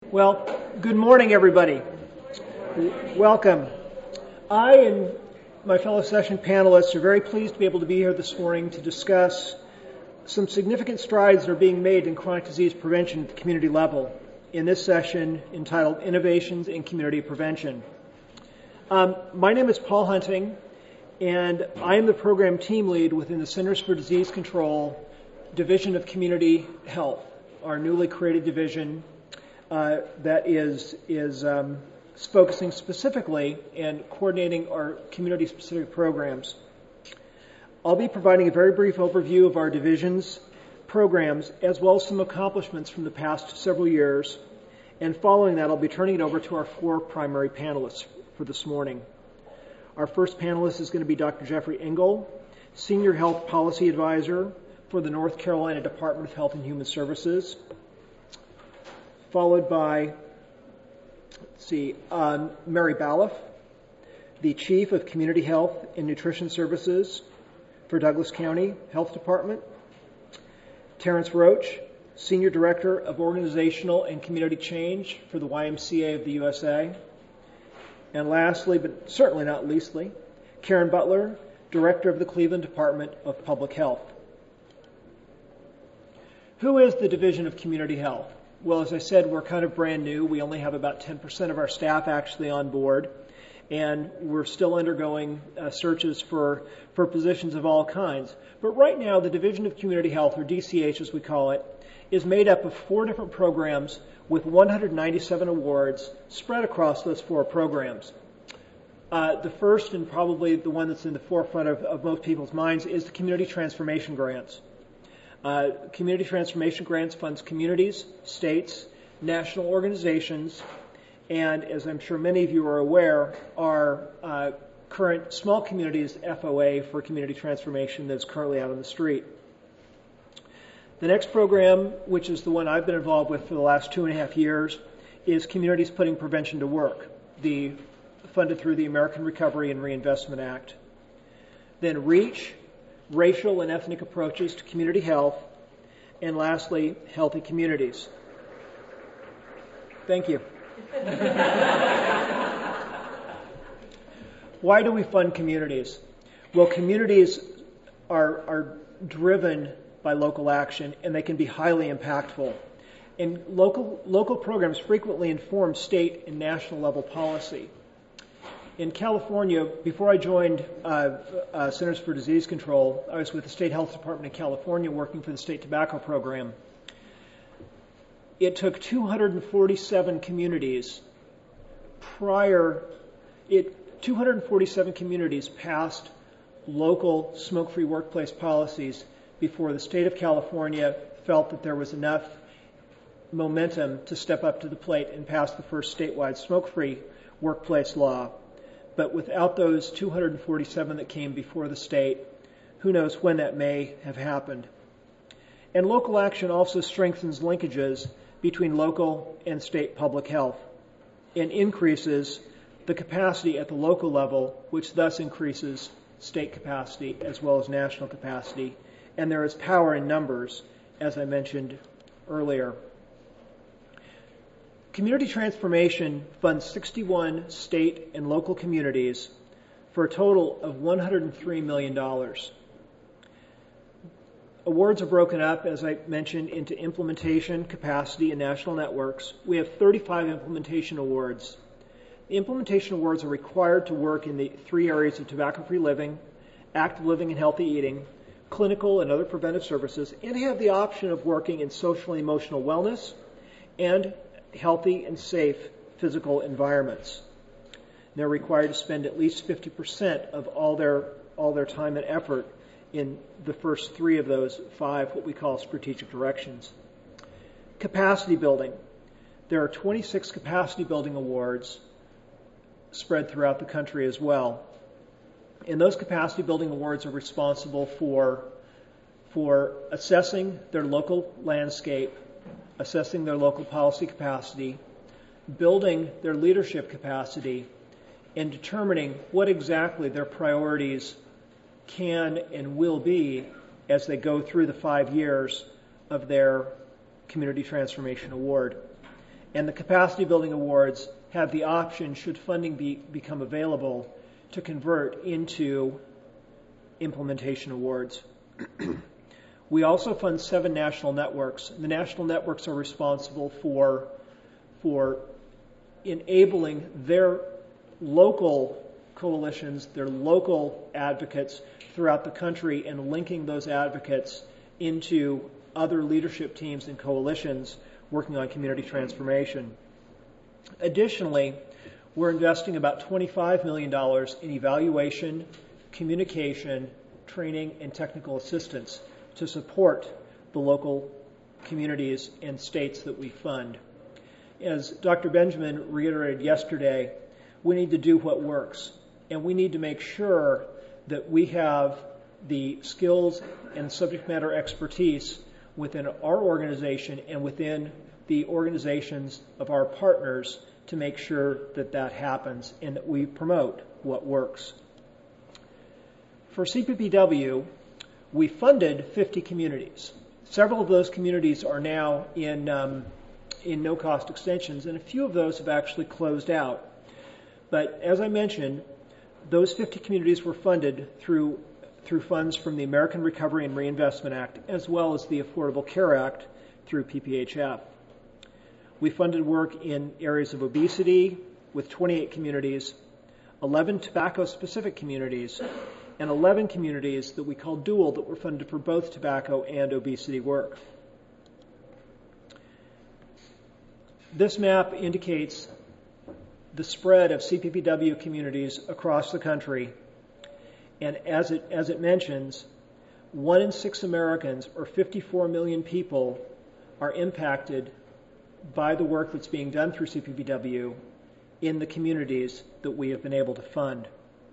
Well, good morning, everybody. Welcome. I and my fellow session panelists are very pleased to be able to be here this morning to discuss some significant strides that are being made in chronic disease prevention at the community level in this session entitled Innovations in Community Prevention. My name is Paul Hunting, and I am the program team lead within the Centers for Disease Control Division of Community Health, our newly created division that is focusing specifically and coordinating our community-specific programs. I'll be providing a very brief overview of our division's programs as well as some accomplishments from the past several years, and following that I'll be turning it over to our four primary panelists for this morning. Our first panelist is going to be Dr. Jeffrey Engel, Senior Health Policy Advisor for the North Carolina Department of Health and Human Services, followed by Mary Balliff, the Chief of Community Health and Nutrition Services for Douglas County Health Department, Terrence Roach, Senior Director of Organizational and Community Change for the YMCA of the USA, and lastly, but certainly not leastly, Karen Butler, Director of the Cleveland Department of Public Health. Who is the Division of Community Health? Well, as I said, we're kind of brand new. We only have about 10% of our staff actually on board, and we're still undergoing searches for positions of all kinds. But right now, the Division of Community Health, or DCH as we call it, is made up of 4 different programs with 197 awards spread across those 4 programs. The first, and probably the one that's in the forefront of most people's minds, is the Community Transformation Grants. Community Transformation Grants funds communities, states, national organizations, and as I'm sure many of you are aware, our current small communities FOA for community transformation that's currently out on the street. The next program, which is the one I've been involved with for the last 2.5 years, is Communities Putting Prevention to Work, funded through the American Recovery and Reinvestment Act. Then REACH, Racial and Ethnic Approaches to Community Health, and lastly, Healthy Communities. Thank you. Why do we fund communities? Well, communities are driven by local action, and they can be highly impactful. And local programs frequently inform state and national level policy. In California, before I joined Centers for Disease Control, I was with the State Health Department in California working for the State Tobacco Program. It took 247 communities 247 communities passed local smoke-free workplace policies before the state of California felt that there was enough momentum to step up to the plate and pass the first statewide smoke-free workplace law. But without those 247 that came before the state, who knows when that may have happened. And local action also strengthens linkages between local and state public health and increases the capacity at the local level, which thus increases state capacity as well as national capacity. And there is power in numbers, as I mentioned earlier. Community Transformation funds 61 state and local communities for a total of $103 million. Awards are broken up, as I mentioned, into implementation, capacity, and national networks. We have 35 implementation awards. The implementation awards are required to work in the 3 areas of tobacco-free living, active living and healthy eating, clinical and other preventive services, and have the option of working in social and emotional wellness and healthy and safe physical environments. They're required to spend at least 50% of all their time and effort in the first 3 of those 5, what we call strategic directions. Capacity building. There are 26 capacity building awards spread throughout the country as well. And those capacity building awards are responsible for assessing their local landscape, assessing their local policy capacity, building their leadership capacity, and determining what exactly their priorities can and will be as they go through the 5 years of their Community Transformation Award. And the capacity building awards have the option, should funding become available, to convert into implementation awards. We also fund 7 national networks. The national networks are responsible for enabling their local coalitions, their local advocates throughout the country, and linking those advocates into other leadership teams and coalitions working on community transformation. Additionally, we're investing about $25 million in evaluation, communication, training, and technical assistance to support the local communities and states that we fund. As Dr. Benjamin reiterated yesterday, we need to do what works, and we need to make sure that we have the skills and subject matter expertise within our organization and within the organizations of our partners to make sure that that happens and that we promote what works. For CPPW, we funded 50 communities. Several of those communities are now in no-cost extensions, and a few of those have actually closed out. But as I mentioned, those 50 communities were funded through funds from the American Recovery and Reinvestment Act, as well as the Affordable Care Act through PPHF. We funded work in areas of obesity with 28 communities, 11 tobacco-specific communities, and 11 communities that we call dual that were funded for both tobacco and obesity work. This map indicates the spread of CPPW communities across the country, and as it mentions, 1 in 6 Americans, or 54 million people, are impacted by the work that's being done through CPPW in the communities that we have been able to fund.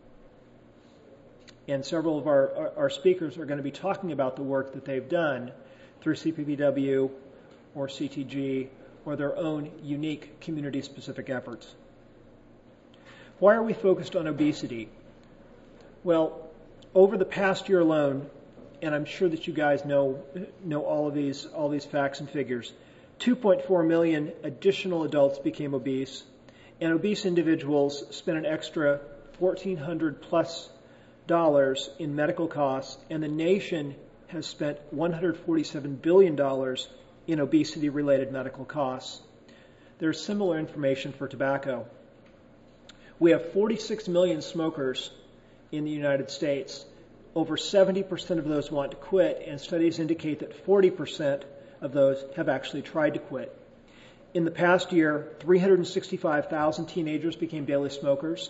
And several of our speakers are going to be talking about the work that they've done through CPPW or CTG or their own unique community-specific efforts. Why are we focused on obesity? Well, over the past year alone, and I'm sure that you guys know all these facts and figures, 2.4 million additional adults became obese, and obese individuals spent an extra $1,400 plus in medical costs, and the nation has spent $147 billion in obesity-related medical costs. There's similar information for tobacco. We have 46 million smokers in the United States. Over 70% of those want to quit, and studies indicate that 40% of those have actually tried to quit. In the past year, 365,000 teenagers became daily smokers.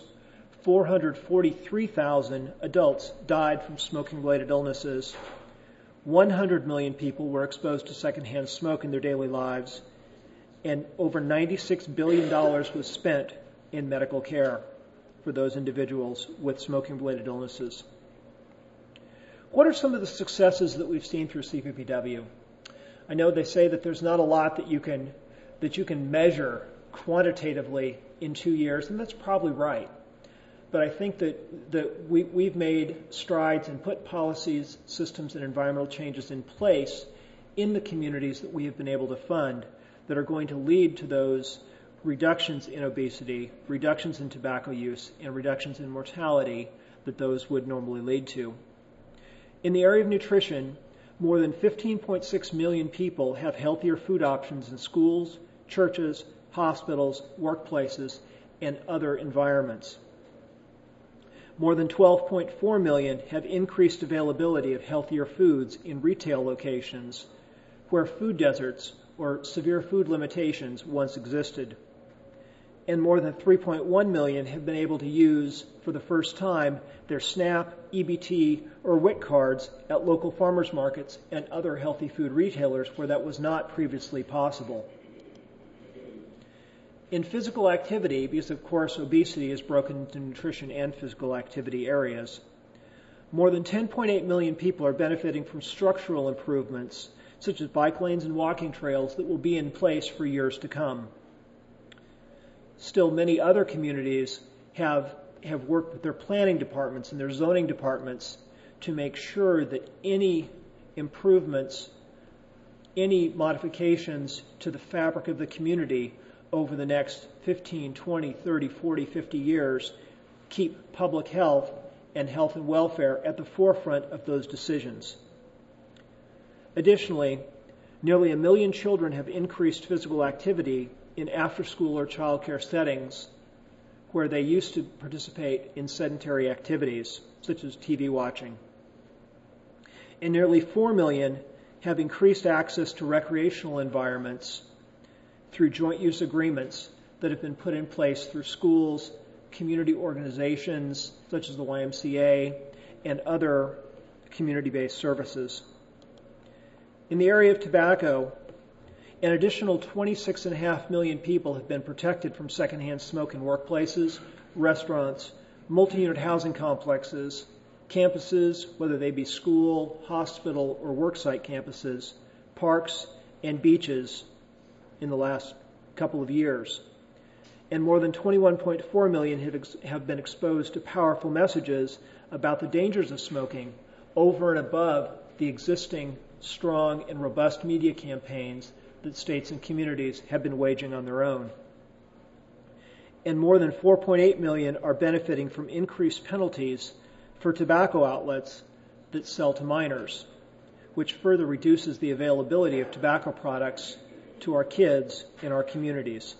443,000 adults died from smoking-related illnesses. 100 million people were exposed to secondhand smoke in their daily lives. And over $96 billion was spent in medical care for those individuals with smoking-related illnesses. What are some of the successes that we've seen through CPPW? I know they say that there's not a lot that you can measure quantitatively in 2 years, and that's probably right. But I think that we've made strides and put policies, systems, and environmental changes in place in the communities that we have been able to fund that are going to lead to those reductions in obesity, reductions in tobacco use, and reductions in mortality that those would normally lead to. In the area of nutrition, more than 15.6 million people have healthier food options in schools, churches, hospitals, workplaces, and other environments. More than 12.4 million have increased availability of healthier foods in retail locations where food deserts or severe food limitations once existed. And more than 3.1 million have been able to use, for the first time, their SNAP, EBT, or WIC cards at local farmers markets and other healthy food retailers where that was not previously possible. In physical activity, because of course obesity is broken into nutrition and physical activity areas, more than 10.8 million people are benefiting from structural improvements, such as bike lanes and walking trails that will be in place for years to come. Still, many other communities have worked with their planning departments and their zoning departments to make sure that any improvements, any modifications to the fabric of the community over the next 15, 20, 30, 40, 50 years keep public health and health and welfare at the forefront of those decisions. Additionally, nearly 1 million children have increased physical activity in after-school or childcare settings where they used to participate in sedentary activities, such as TV watching. And nearly 4 million have increased access to recreational environments through joint use agreements that have been put in place through schools, community organizations, such as the YMCA, and other community-based services. In the area of tobacco, an additional 26.5 million people have been protected from secondhand smoke in workplaces, restaurants, multi-unit housing complexes, campuses, whether they be school, hospital, or worksite campuses, parks, and beaches in the last couple of years. And more than 21.4 million have been exposed to powerful messages about the dangers of smoking over and above the existing strong and robust media campaigns that states and communities have been waging on their own. And more than 4.8 million are benefiting from increased penalties for tobacco outlets that sell to minors, which further reduces the availability of tobacco products to our kids in our communities.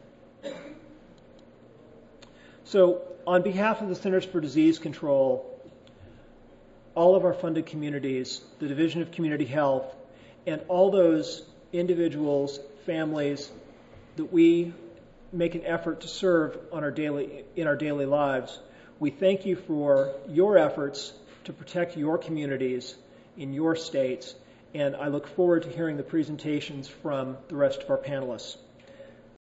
So, on behalf of the Centers for Disease Control, all of our funded communities, the Division of Community Health, and all those individuals, families that we make an effort to serve in our daily lives, we thank you for your efforts to protect your communities in your states, and I look forward to hearing the presentations from the rest of our panelists.